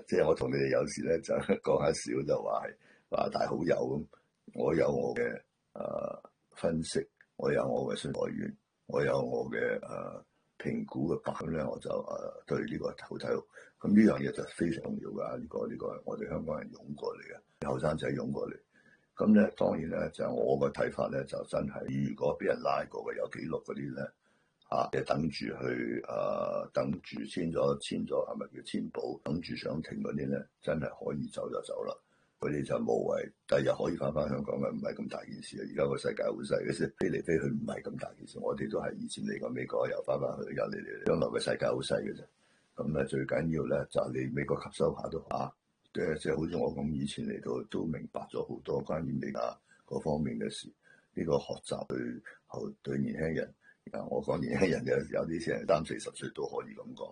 即係我同你哋有時咧就講下笑，就話大好友咁。我有我嘅分析，我有我嘅信來源，我有我嘅評估嘅版咧，我就對呢個好睇好。咁呢樣嘢就非常重要㗎。呢個係我哋香港人湧過嚟嘅，後生仔湧過嚟。咁咧當然咧就我個睇法咧就真係，如果俾人拉過嘅有記錄嗰啲咧等住去等住簽咗係咪叫簽保？等住上庭嗰啲咧，真係可以走就走啦。佢哋就無謂，第日可以翻香港嘅，唔係咁大件事啊！而家個世界好細嘅啫，飛嚟飛去唔係咁大件事。我哋都係以前嚟過美國，又翻去，又嚟，將來嘅世界好細嘅啫。咁咧最緊要咧就係你美國吸收下都即係好似我咁以前嚟到都明白咗好多關於美國嗰方面嘅事。呢個學習對年輕人，我講年輕人嘅有啲成30-40歲都可以咁講，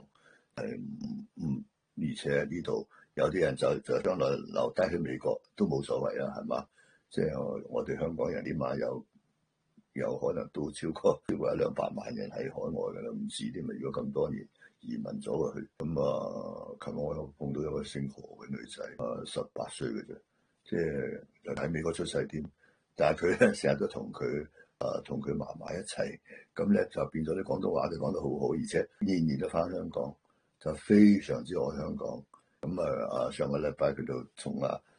而且呢度有啲人就將來留低喺美國都冇所謂啊，係嘛？即係我哋香港人起碼有可能都超過100-200萬人喺海外㗎啦，唔止添啊！如果咁多年移民咗去，咁琴日我又碰到一個姓何嘅女仔，18歲嘅啫，即係又喺美國出世添，但係佢咧成日都同佢嫲嫲一齊，咁咧就變咗啲廣東話就講得好好，而且年年都翻香港。就非常之愛香港，咁上個禮拜佢就同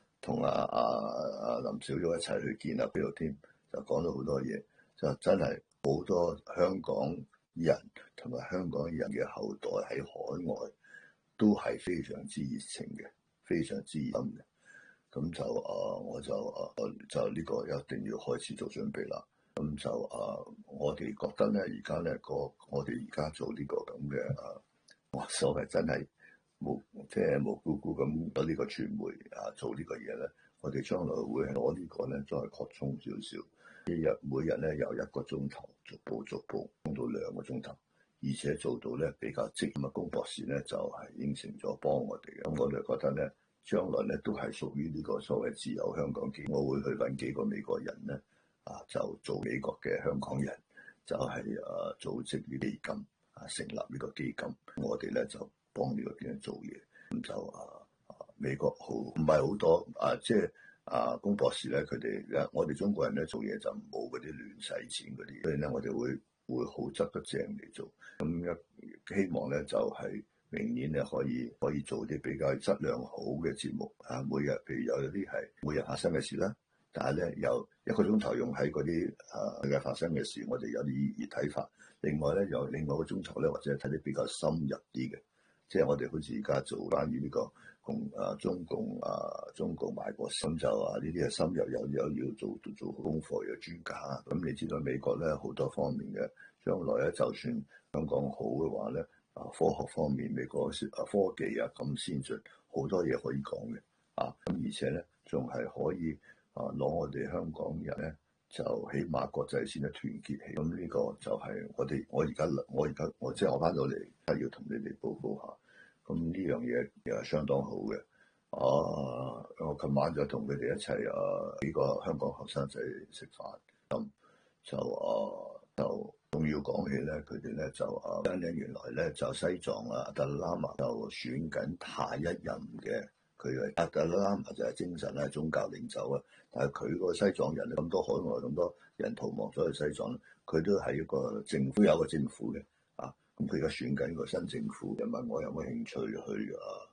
林小玉一齊去見佢度添，就講咗好多嘢，就真係好多香港人同埋香港人嘅後代喺海外都係非常之熱情嘅，非常之熱心嘅，咁就我就呢個一定要開始做準備啦。咁就我哋覺得咧，而家咧我哋而家做呢個咁嘅所謂真係無辜辜咁攞呢個傳媒做呢個嘢咧，我哋將來會攞呢個咧再擴充少少，每日咧由1個鐘頭逐步講到2個鐘頭，而且做到咧比較積極。龔博士咧就係應承咗幫我哋嘅，咁我哋覺得咧將來咧都係屬於呢個所謂自由香港基金，我會去揾幾個美國人咧就做美國嘅香港人，就係組織呢基金。成立呢個基金，我哋咧就幫呢個基金做嘢，咁就美國唔係好多即係龔博士咧，佢哋我哋中國人咧做嘢就冇嗰啲亂使錢嗰啲，所以咧我哋會好執得正嚟做，咁希望咧就係明年咧可以做啲比較質量好嘅節目每日譬如有啲係每日發生嘅事啦，但係咧有1個鐘頭用喺嗰啲嘅發生嘅事，我哋有啲睇法。另外咧，有另外1個鐘頭咧，或者睇啲比較深入啲嘅，即係我哋好似而家做關於呢個中共賣國，咁就呢啲係深入有要做功課嘅專家。咁你知道美國咧好多方面嘅，將來咧就算香港好嘅話咧，科學方面美國科技咁先進，好多嘢可以講嘅咁而且咧仲係可以攞我哋香港人咧。就起碼國際線嘅團結起，咁呢個就係我而家即係我翻到嚟，要同你哋報告下。咁呢樣嘢又係相當好嘅。我琴晚就同佢哋一齊幾個香港後生仔食飯，咁就仲要講起咧，佢哋咧就原來咧就西藏達賴喇嘛就選緊下一任嘅。佢達賴喇嘛就係精神宗教領袖但係佢個西藏人咁多海外咁多人逃亡咗去西藏，佢都係一個政府，有一個政府嘅咁佢而家選緊個新政府，就問我有冇興趣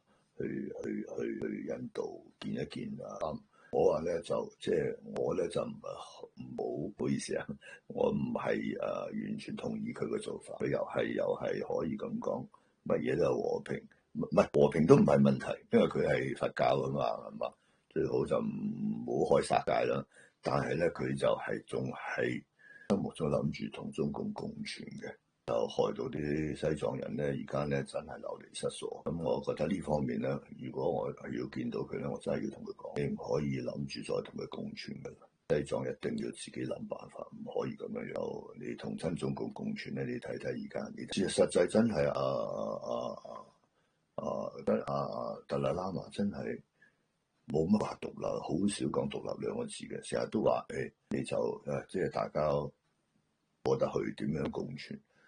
去印度見一見我話咧就即係我咧就唔好意思我唔係完全同意佢嘅做法，佢又係可以咁講，乜嘢都係和平。唔係和平都唔係問題，因為佢係佛教㗎嘛，係嘛？最好就唔好開殺戒啦。但係咧，佢就仲係心目中諗住同中共共存嘅，就害到啲西藏人咧，而家咧真係流離失所。咁我覺得呢方面咧，如果我係要見到佢咧，我真係要同佢講，你唔可以諗住再同佢共存㗎啦。西藏一定要自己諗辦法，唔可以咁樣。你同親中共共存咧，你睇睇而家，你實際真係達賴喇嘛真係冇乜話獨立，好少講獨立2個字嘅，成日都話你就即係大家過得去點樣共存。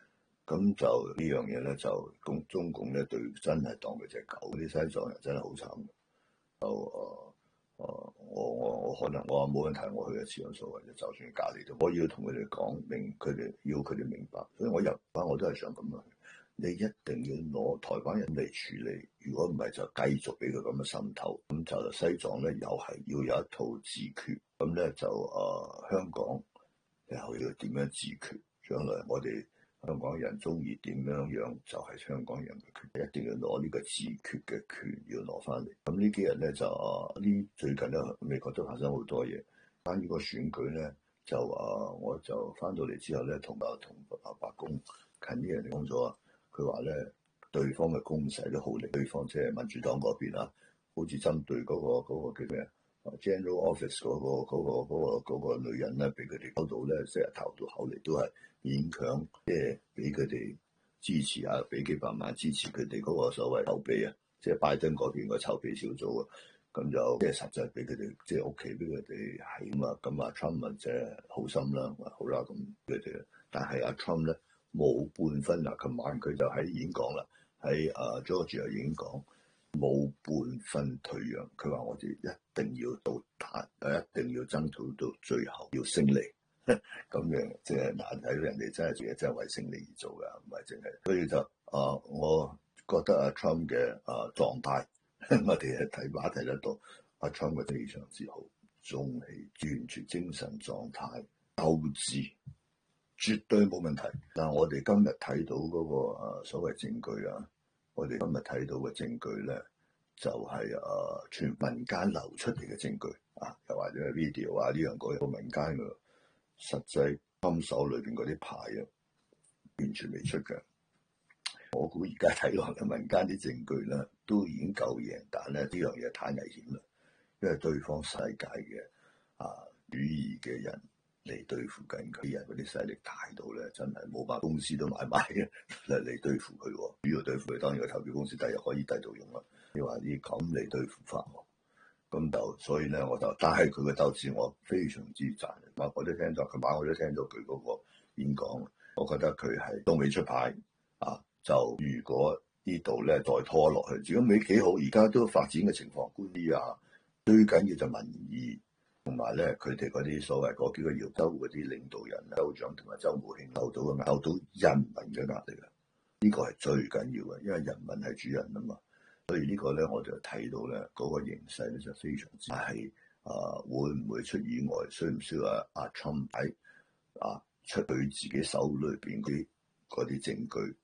咁就呢樣嘢咧，就中共咧對真係當佢隻狗，啲西藏人真係好慘。就我可能我話冇問題，我去一次有所謂嘅，就算隔離都，我要同佢哋講明，佢哋要佢哋明白。所以我入翻我都係想咁樣，你一定要攞台灣人嚟處理，如果唔係就繼續俾佢咁嘅滲透。咁就西藏咧又係要有一套自決，咁咧就香港又要點樣自決？將來我哋香港人中意點樣就係香港人嘅權，一定要攞呢個自決嘅權要攞翻嚟。咁呢幾日咧就最近咧美國都發生好多嘢，關於個選舉咧就我就翻到嚟之後咧同白宮近啲人講咗，佢話咧對方嘅攻勢都好力，對方即係民主黨嗰邊好似針對嗰個叫咩General Office 嗰個女人咧，俾佢哋搞到咧，成日投到口嚟都係勉強，即係俾佢哋支持啊，俾幾百萬支持佢哋嗰個所謂籌備啊，即係拜登嗰邊個籌備小組啊，咁就即係實際俾佢哋即係屋企俾佢哋係咁啊 Trump 即係好心啦，好啦咁佢哋，但係阿 Trump 咧冇半分啊，琴晚佢就喺演講啦，喺Georgia 已經講。冇半分退讓，佢話我哋一定要到達，一定要爭取到最後，要勝利。咁樣即係難睇到人哋真係做嘢，真係為勝利而做㗎，唔係淨係。所以就我覺得阿 Trump 嘅狀態，我哋係睇得到阿 Trump 嘅非常之好，中氣完全精神狀態鬥志，絕對冇問題。但係我哋今日睇到嗰個所謂證據啊。我哋今日睇到嘅證據咧，就係全民間流出嚟嘅證據又或者係 video 呢樣嗰樣，民間嘅實際金手裏邊嗰啲牌完全未出嘅。我估而家睇落嘅民間啲證據咧，都已經夠贏，但咧呢樣嘢太危險啦，因為對方世界嘅主義嘅人嚟對付緊佢，人嗰啲勢力大到咧，真係冇把公司都買埋嘅嚟對付佢。主要對付佢，當然個投票公司第日可以繼續用啦。你話啲咁嚟對付法，咁就所以咧，但係佢嘅鬥志我非常之讚。我都聽到，琴晚我都聽到佢嗰個演講，我覺得佢係都未出牌就如果呢度咧再拖落去，如果未幾好，而家都發展嘅情況觀啲最緊要就民意。同埋咧，佢哋嗰啲所謂嗰幾個搖州嗰啲領導人、州長同埋州務卿受到人民嘅壓力呢個係最緊要嘅，因為人民係主人啊嘛。所以呢個咧，我就睇到咧嗰個形勢咧就非常之係會唔會出意外？需唔需要阿 Trump 出佢自己手裏邊嗰啲證據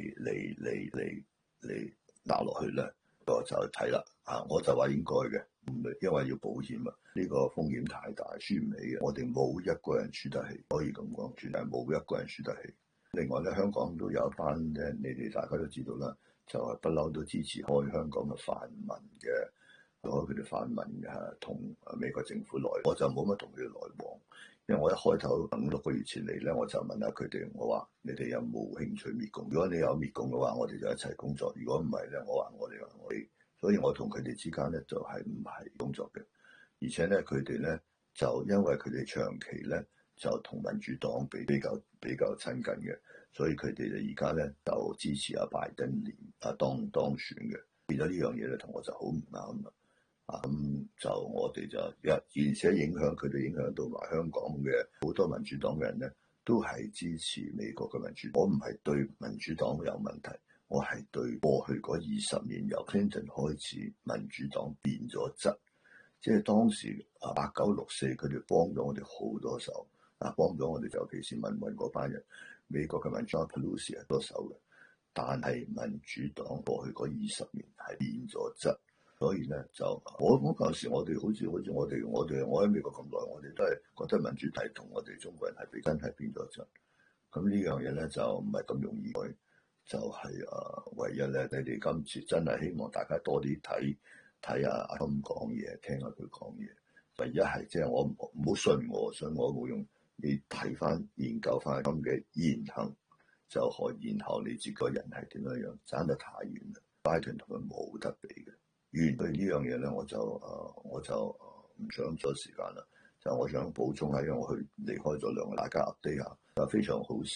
嚟拿落去咧？我就睇啦我就話應該嘅。因為要保險呢個風險太大，輸唔起嘅。我哋冇一個人輸得起，可以咁講，絕對冇一個人輸得起。另外咧，香港都有一班咧，你哋大家都知道啦，就係不嬲都支持開香港嘅泛民嘅，佢哋泛民同美國政府來，我就冇乜同佢哋來往，因為我一開頭5-6個月前嚟咧，我就問下佢哋，我話你哋有冇興趣滅共？如果你有滅共嘅話，我哋就一齊工作；如果唔係咧，我話我哋。所以我同佢哋之間咧就係唔係工作嘅，而且咧佢哋咧就因為佢哋長期咧就同民主黨比較親近嘅，所以佢哋而家咧就支持阿拜登當選嘅，變咗呢樣嘢咧同我就好唔啱啦。咁就我哋就而且影響佢哋，影響到埋香港嘅好多民主黨嘅人咧，都係支持美國嘅民主黨。我唔係對民主黨有問題。我係對過去嗰20年由 Clinton 開始，民主黨變咗質，即係當時8964佢哋幫咗我哋好多手，幫咗我哋尤其是民運嗰班人，美國嘅民主黨 Pelosi 係多手嘅，但係民主黨過去嗰20年係變咗質，所以咧就我嗰陣時我哋好似我喺美國咁耐，我哋都係覺得民主黨同我哋中國人係真係變咗質，咁呢樣嘢咧就唔係咁容易去。就係唯一咧，你哋今次真係希望大家多啲睇阿 Trump 講嘢，聽下佢講嘢。唯一係即係我唔好信我冇用，你睇翻研究翻咁嘅言行，就可以然後你自己個人係點樣爭得太遠啦。拜登同佢冇得比嘅，完對呢樣嘢咧，我就唔想咗時間啦。就我想補充下，因為我離開咗2個，大家 update 下，非常好事。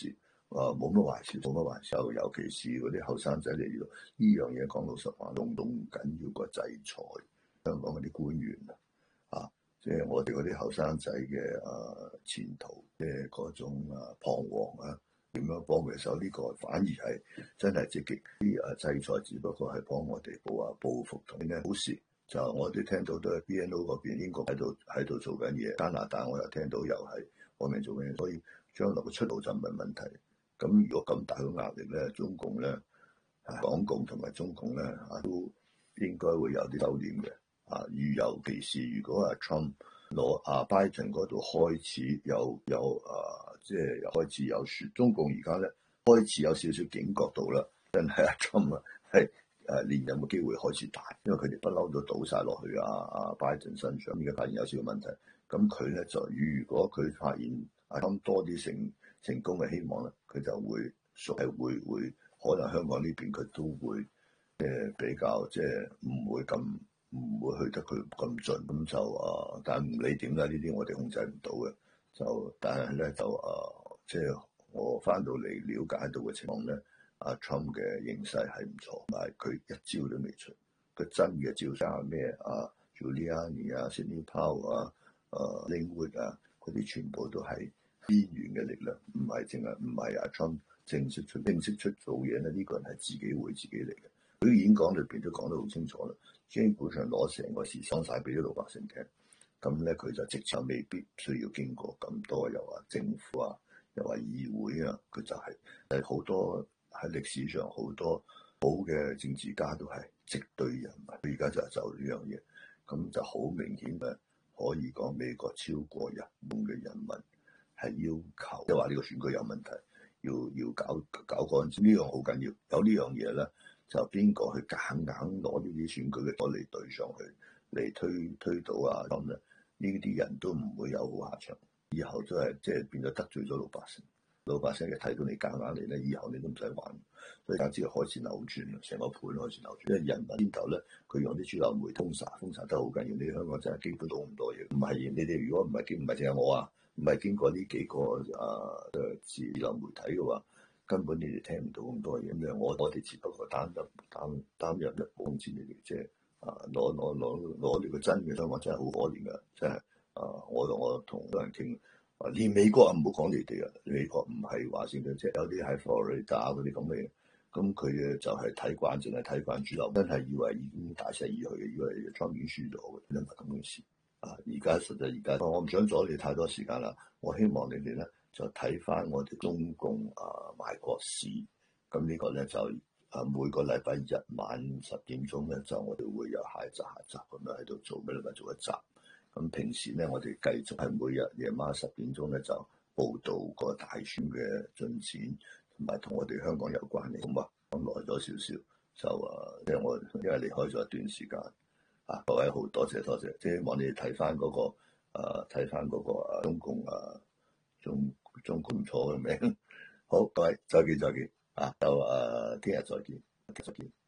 冇乜壞事，冇乜壞事。尤其是嗰啲後生仔嚟到呢樣嘢，講老實話，仲緊要過制裁香港嗰啲官員啊！即係我哋嗰啲後生仔嘅前途嘅嗰種彷徨啊，點樣幫佢手？呢個反而係真係積極啲制裁，只不過係幫我哋報復同咧好事。就我哋聽到都係 BNO 嗰邊英國喺度做緊嘢，加拿大我又聽到又係我明做緊嘢，所以將來嘅出路就唔係問題。咁如果咁大嘅壓力咧，中共咧、港共同埋中共咧都應該會有啲收斂嘅。尤其是如果Trump 攞拜登嗰度開始即係開始有説，中共而家咧開始有少少警覺到啦，真係Trump係連任嘅機會開始大，因為佢哋不嬲都倒晒落去拜登身上，而家發現有少少問題，咁佢咧就如果佢發現Trump多啲成功嘅希望咧，佢就會可能香港呢邊佢都會比較即係唔會去得佢咁盡，咁就但唔理點啦，呢啲我哋控制唔到嘅，但係咧即係我翻到嚟了解到嘅情況咧，Trump 嘅形勢係唔錯，同埋佢一招都未出，佢真嘅招生係咩Giuliani Sidney Powell Linwood 嗰啲全部都係邊緣嘅力量，唔係Trump 正式出做嘢咧，呢個人係自己會自己嚟嘅。佢演講裏邊都講得好清楚啦，基本上攞成個事講晒俾啲老百姓聽，咁咧佢就直接未必需要經過咁多，又話政府又話議會佢就係好多喺歷史上好多好嘅政治家都係直對人民，佢而家就呢樣嘢，咁就好明顯嘅可以講美國超過一半嘅人民係要求，即係話呢個選舉有問題，要搞乾淨，呢樣好緊要，有呢樣嘢咧。就邊個去夾硬攞呢啲選舉嘅攞嚟對上去，嚟推到咁咧？呢啲人都唔會有好下場，以後都係即係變咗得罪咗老百姓。老百姓嘅睇到你夾硬嚟咧，以後你都唔使玩。所以簡直係開始扭轉啦，成個盤開始扭轉。因為人民邊頭咧，佢用啲主流媒封殺得好緊要。你香港真係基本到咁多嘢，唔係你哋如果唔係淨係我唔係經過呢幾個主流媒體嘅話。根本你哋聽唔到咁多嘢，咁樣我哋只不過擔任一部分，你哋即係攞呢個真嘅香港真係好可憐㗎，真係我同多人傾，連美國唔好講你哋美國唔係話先嘅，即係有啲喺佛羅里達嗰啲咁嘅嘢，咁佢就係睇慣，淨係睇慣主流，真係以為已經大勢已去嘅，以為莊園輸咗嘅，唔係咁嘅事。實際而家我唔想阻你太多時間啦，我希望你哋咧。就睇翻我哋中共賣國史，咁呢個咧就每個禮拜日晚10點鐘咧，就我哋會有下一集咁樣喺度做，每禮拜做一集。咁平時咧，我哋繼續係每日夜晚10點鐘咧就報導個大選嘅進展，同埋同我哋香港有關嘅。咁咁耐咗少少，就因為離開咗一段時間，各位好多謝，即係希望你哋睇翻嗰個中共中共錯嘅名，好，各位再見，就聽日再見。